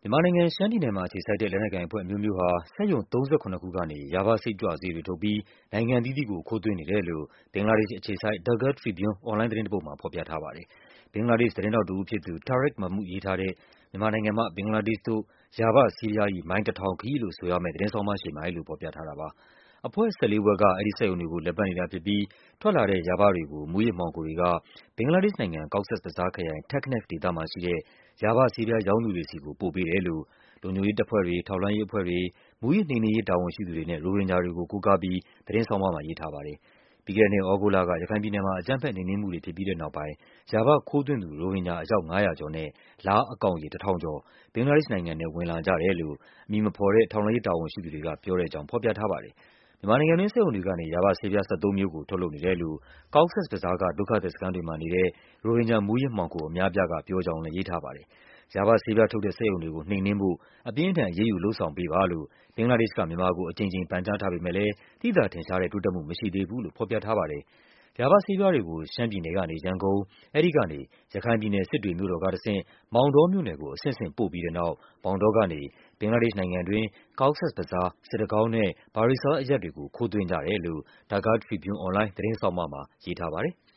မြန်မာနိုင်ငံ၊ ရှမ်းပြည်နယ်မှာအခြေစိုက်တဲ့ လက်နက်ကိုင်အဖွဲ့အမျိုးမျိုးဟာစက်ရုံ38ခုကနေ ရာဘစိတ်ကြွဆေးတွေထုတ်ပြီး နိုင်ငံအသီးသီးကို ခိုးသွင်းနေတယ်လို့ ဘင်္ဂလားဒေ့ရှ်အခြေစိုက် The Gulf Tribune အွန်လိုင်းသတင်းတပုဒ်မှာ ဖော်ပြထားပါတယ်။ ဘင်္ဂလားဒေ့ရှ်သတင်းထောက်တဦးဖြစ်သူ Tariq Mahmood ရေးထားတဲ့ မြန်မာနိုင်ငံမှ ဘင်္ဂလားဒေ့ရှ်သို့ ရာဘဆေးပြား၏ မိုင် 1000 ခရီးလို့ဆိုရမယ့် သတင်းဆောင်းပါးရှည်မှာ အဲဒီလိုဖော်ပြထားတာပါ။ အဖွဲ့ 14 ဖွဲ့က အဲဒီစက်ရုံတွေကို လည်ပတ်နေတာဖြစ်ပြီး ထွက်လာတဲ့ ရာဘတွေကို မူးယစ်မှောင်ခိုတွေက ဘင်္ဂလားဒေ့ရှ်နိုင်ငံ၊ Cox's Bazar ခရိုင်၊ Taknaf ဒေသမှာရှိတဲ့ ရာဘဆေးပြားရောင်းသူတွေဆီကို ပို့ပေးတယ်လို့ လုံခြုံရေးတပ်ဖွဲ့တွေ၊ ထောက်လှမ်းရေးအဖွဲ့တွေ၊ မူးယစ်နှိမ်နင်းရေးတာဝန်ရှိသူတွေနဲ့ ရိုဟင်ဂျာတွေကို ကိုးကားပြီး သတင်းဆောင်းပါးမှာ ရေးထားပါတယ်။ ပြီးခဲ့တဲ့နှစ် သြဂုတ်လက ရခိုင်ပြည်နယ်မှာ အကြမ်းဖက်နှိမ်နင်းမှုတွေဖြစ်ပြီးတဲ့နောက်ပိုင်း ရာဘခိုးသွင်းသူ ရိုဟင်ဂျာ အယောက် 500 ကျော်နဲ့ လားအကောင်ရေ 1000 ကျော် ဘင်္ဂလားဒေ့ရှ်နိုင်ငံထဲ ဝင်လာကြတယ်လို့ အမည်မဖော်တဲ့ ထောက်လှမ်းရေးတာဝန်ရှိသူတွေက ပြောတဲ့အကြောင်း ဖော်ပြထားပါတယ်။ မြန်မာနိုင်ငံတွင်း စက်ရုံတွေကနေ ရာဘဆေးပြား ၁၃ မျိုးကို ထုတ်လုပ်နေတယ်လို့ Cox's Bazar က ဒုက္ခသည်စခန်းတွေမှာနေတဲ့ ရိုဟင်ဂျာ မူးယစ်မှောင်ခိုအများအပြားက ပြောကြောင်းလည်း ရေးထားပါတယ်။ ရာဘဆေးပြားထုတ်တဲ့ စက်ရုံတွေကို နှိမ်နင်းဖို့ အပြင်းအထန် အရေးယူလုပ်ဆောင်ပေးပါလို့ ဘင်္ဂလားဒေ့ရှ်က မြန်မာကို အကြိမ်ကြိမ် ပန်ကြားထားပေမဲ့လည်း သိသာထင်ရှားတဲ့ တိုးတက်မှုမရှိသေးဘူးလို့ ဖော်ပြထားပါတယ်။ ရာဘဆေးပြားတွေကို ရှမ်းပြည်နယ်ကနေ ရန်ကုန်၊ အဲဒီကနေ ရခိုင်ပြည်နယ်၊ စစ်တွေမြို့တော်ကတဆင့် မောင်တောမြို့နယ်ကို အဆင့်ဆင့်ပို့ပြီးတဲ့နောက် မောင်တောကနေ ဘင်္ဂလားဒေ့ရှ်နိုင်ငံတွင်း Cox's Bazar ၊ စစ်တကောင်းနဲ့ Barisal အရပ်တွေကို ခိုးသွင်းကြတယ်လို့ The Gulf Tribune အွန်လိုင်း သတင်းဆောင်းပါးမှာ ရေးထားပါတယ်။